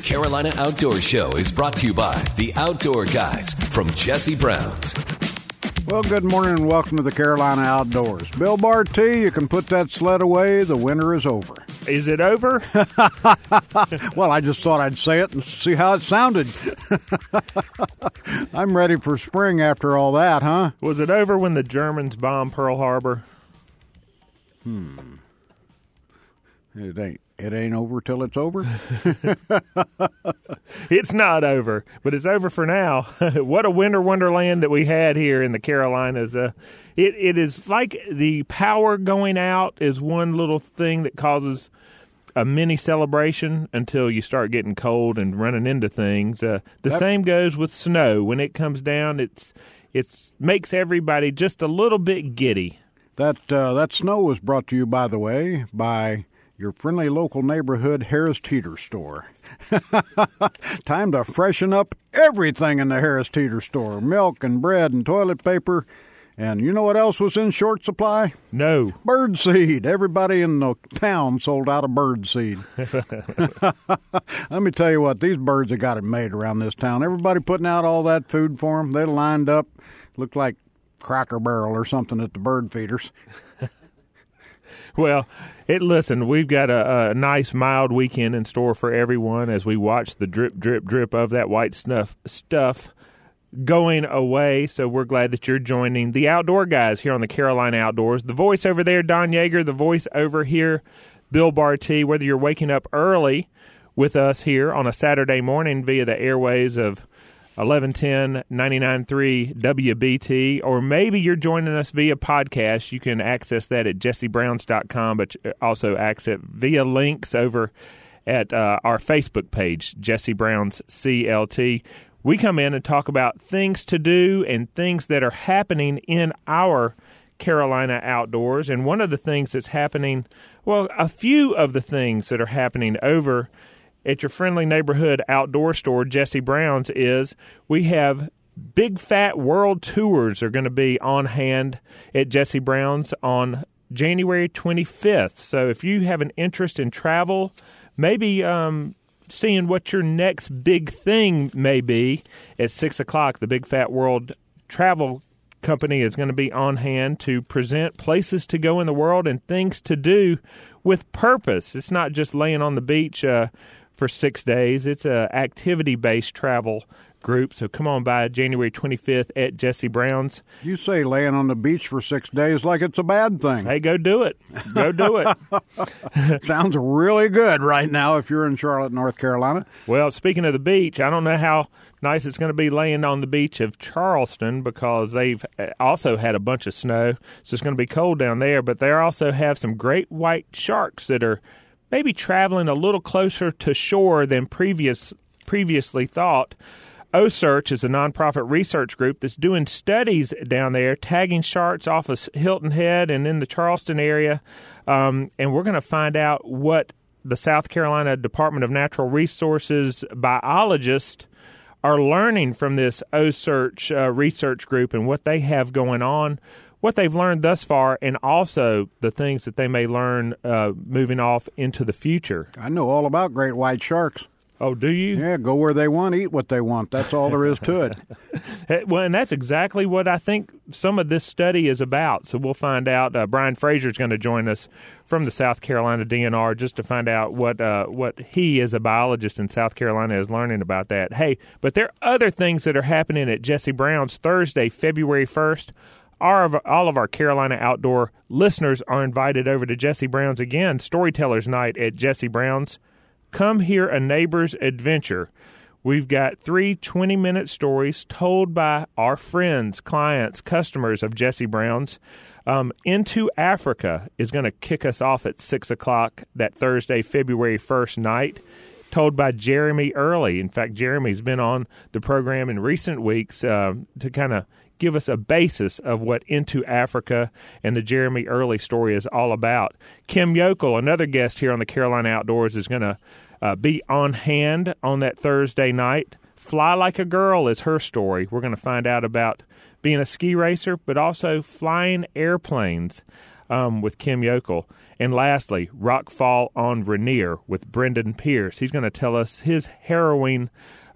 Carolina Outdoor Show is brought to you by the Outdoor Guys from Jesse Brown's. Well, good morning and welcome to the Carolina Outdoors. Bill Barty, you can put that sled away. The winter is over. Is it over? Well, I just thought I'd say it and see how it sounded. I'm ready for spring after all that, huh? Was it over when the Germans bombed Pearl Harbor? It ain't over till it's over. It's not over, but it's over for now. What a winter wonderland that we had here in the Carolinas. It is like the power going out is one little thing that causes a mini celebration until you start getting cold and running into things. Same goes with snow. When it comes down, it makes everybody just a little bit giddy. That snow was brought to you, by the way, by your friendly local neighborhood Harris Teeter store. Time to freshen up everything in the Harris Teeter store. Milk and bread and toilet paper. And you know what else was in short supply? No. Bird seed. Everybody in the town sold out of bird seed. Let me tell you what, these birds have got it made around this town. Everybody putting out all that food for them. They lined up. Looked like Cracker Barrel or something at the bird feeders. Well, listen, we've got a nice, mild weekend in store for everyone as we watch the drip, drip, drip of that white stuff going away. So we're glad that you're joining the Outdoor Guys here on the Carolina Outdoors. The voice over there, Don Yeager. The voice over here, Bill Barty. Whether you're waking up early with us here on a Saturday morning via the airways of 1110 99.3 WBT, or maybe you're joining us via podcast. You can access that at jessebrowns.com, but also access via links over at our Facebook page, Jesse Brown's CLT. We come in and talk about things to do and things that are happening in our Carolina outdoors. And one of the things that's happening, well, a few of the things that are happening over at your friendly neighborhood outdoor store, Jesse Brown's, is we have Big Fat World Tours are going to be on hand at Jesse Brown's on January 25th. So if you have an interest in travel, maybe seeing what your next big thing may be at 6 o'clock, the Big Fat World Travel Company is going to be on hand to present places to go in the world and things to do with purpose. It's not just laying on the beach for 6 days. It's a activity-based travel group. So come on by January 25th at Jesse Brown's. You say laying on the beach for 6 days like it's a bad thing. Hey, go do it. Go do it. Sounds really good right now if you're in Charlotte, North Carolina. Well, speaking of the beach, I don't know how nice it's going to be laying on the beach of Charleston because they've also had a bunch of snow. So it's going to be cold down there. But they also have some great white sharks that are maybe traveling a little closer to shore than previously thought. OSearch is a nonprofit research group that's doing studies down there, tagging sharks off of Hilton Head and in the Charleston area. And we're going to find out what the South Carolina Department of Natural Resources biologists are learning from this OSearch research group and what they have going on, what they've learned thus far, and also the things that they may learn moving off into the future. I know all about great white sharks. Oh, do you? Yeah, go where they want, eat what they want. That's all there is to it. Well, and that's exactly what I think some of this study is about. So we'll find out. Brian Fraser is going to join us from the South Carolina DNR just to find out what he, as a biologist in South Carolina, is learning about that. Hey, but there are other things that are happening at Jesse Brown's Thursday, February 1st. All of our Carolina Outdoor listeners are invited over to Jesse Brown's again, Storytellers Night at Jesse Brown's. Come hear a neighbor's adventure. We've got 3 20-minute stories told by our friends, clients, customers of Jesse Brown's. Into Africa is going to kick us off at 6 o'clock that Thursday, February 1st night, told by Jeremy Early. In fact, Jeremy's been on the program in recent weeks to kind of give us a basis of what Into Africa and the Jeremy Early story is all about. Kim Yokel, another guest here on the Carolina Outdoors, is going to be on hand on that Thursday night. Fly Like a Girl is her story. We're going to find out about being a ski racer, but also flying airplanes. with Kim Yokel. And lastly, Rockfall on Rainier with Brendan Pierce. He's going to tell us his harrowing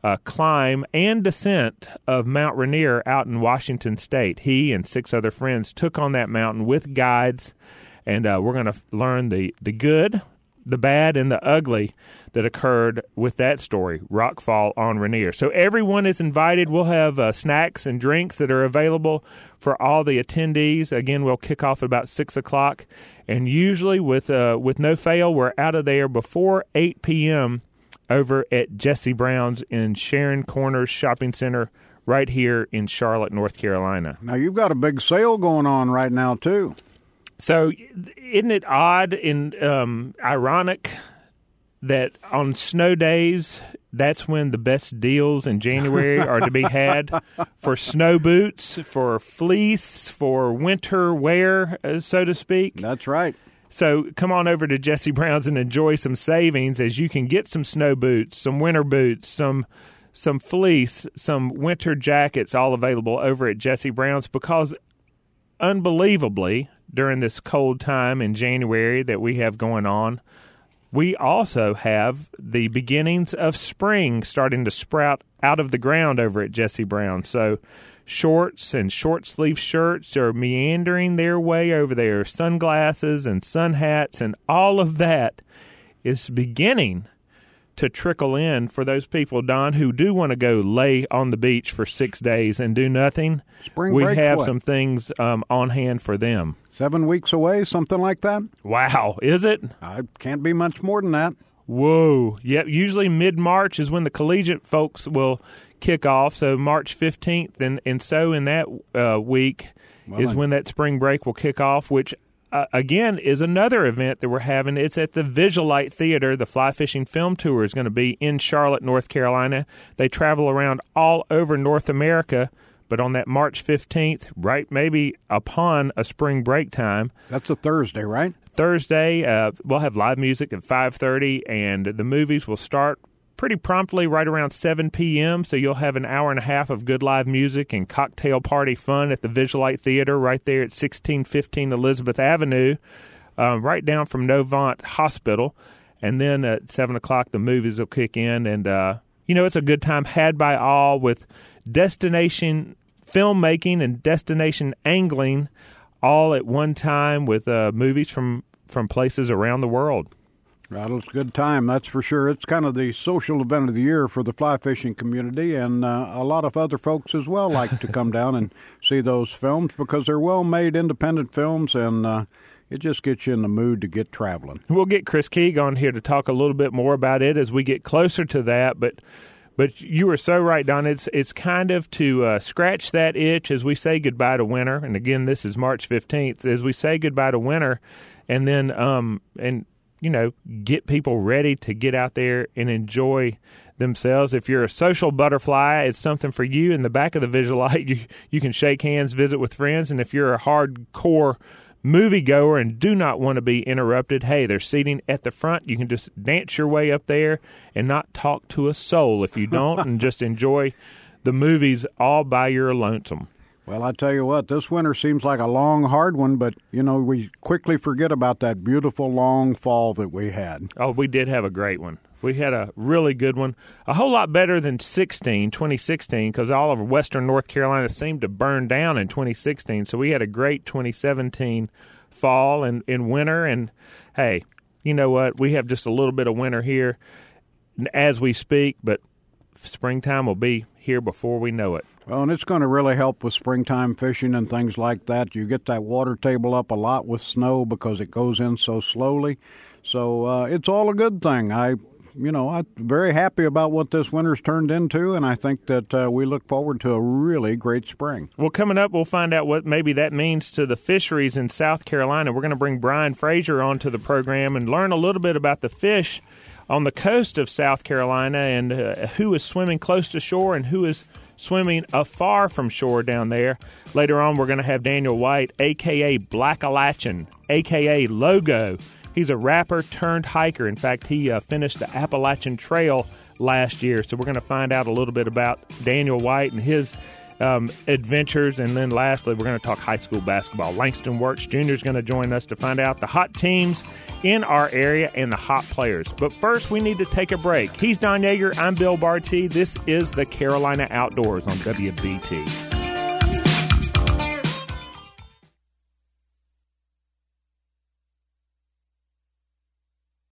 climb and descent of Mount Rainier out in Washington State. He and 6 other friends took on that mountain with guides, and we're going to learn the good, the bad, and the ugly that occurred with that story, Rockfall on Rainier. So everyone is invited. We'll have snacks and drinks that are available for all the attendees. Again, we'll kick off at about 6 o'clock, and usually with no fail, we're out of there before 8 p.m., over at Jesse Brown's in Sharon Corners Shopping Center right here in Charlotte, North Carolina. Now, you've got a big sale going on right now, too. So isn't it odd and ironic that on snow days, that's when the best deals in January are to be had for snow boots, for fleece, for winter wear, so to speak? That's right. So come on over to Jesse Brown's and enjoy some savings as you can get some snow boots, some winter boots, some fleece, some winter jackets, all available over at Jesse Brown's, because unbelievably, during this cold time in January that we have going on, we also have the beginnings of spring starting to sprout out of the ground over at Jesse Brown. So shorts and short-sleeve shirts are meandering their way over there. Sunglasses and sun hats and all of that is beginning to trickle in for those people, Don, who do want to go lay on the beach for 6 days and do nothing. Spring we break, have what? some things on hand for them. 7 weeks away, something like that? Wow, is it? I can't be much more than that. Whoa. Yep, usually mid-March is when the collegiate folks will kick off, so March 15th, and so in that week is when that spring break will kick off, which again, is another event that we're having. It's at the Visualite Theater. The Fly Fishing Film Tour is going to be in Charlotte, North Carolina. They travel around all over North America, but on that March 15th, right maybe upon a spring break time. That's a Thursday, right? Thursday, we'll have live music at 5:30, and the movies will start pretty promptly right around 7 p.m., so you'll have an hour and a half of good live music and cocktail party fun at the Visualite Theater right there at 1615 Elizabeth Avenue, right down from Novant Hospital. And then at 7 o'clock, the movies will kick in, and, it's a good time had by all with destination filmmaking and destination angling all at one time with movies from places around the world. Well, it's a good time, that's for sure. It's kind of the social event of the year for the fly fishing community, and a lot of other folks as well like to come down and see those films because they're well-made independent films, and it just gets you in the mood to get traveling. We'll get Chris Keeg on here to talk a little bit more about it as we get closer to that, but you were so right, Don. It's kind of to scratch that itch as we say goodbye to winter, and again, this is March 15th, as we say goodbye to winter, and then get people ready to get out there and enjoy themselves. If you're a social butterfly, it's something for you. In the back of the Visualite, you can shake hands, visit with friends. And if you're a hardcore moviegoer and do not want to be interrupted, hey, there's seating at the front. You can just dance your way up there and not talk to a soul if you don't, and just enjoy the movies all by your lonesome. Well, I tell you what, this winter seems like a long, hard one, but, we quickly forget about that beautiful, long fall that we had. Oh, we did have a great one. We had a really good one. A whole lot better than 2016, because all of western North Carolina seemed to burn down in 2016. So we had a great 2017 fall and winter. And, hey, you know what? We have just a little bit of winter here as we speak, but springtime will be here before we know it. Well, and it's going to really help with springtime fishing and things like that. You get that water table up a lot with snow because it goes in so slowly. So it's all a good thing. I'm very happy about what this winter's turned into, and I think that we look forward to a really great spring. Well, coming up, we'll find out what maybe that means to the fisheries in South Carolina. We're going to bring Brian Frazier onto the program and learn a little bit about the fish on the coast of South Carolina and who is swimming close to shore and who is swimming afar from shore down there. Later on, we're going to have Daniel White, a.k.a. Black-A-Latchin, a.k.a. Logo. He's a rapper turned hiker. In fact, he finished the Appalachian Trail last year. So we're going to find out a little bit about Daniel White and his adventures. And then lastly, we're going to talk high school basketball. Langston Works Jr. is going to join us to find out the hot teams in our area and the hot players. But first, we need to take a break. He's Don Yeager. I'm Bill Barty. This is the Carolina Outdoors on WBT.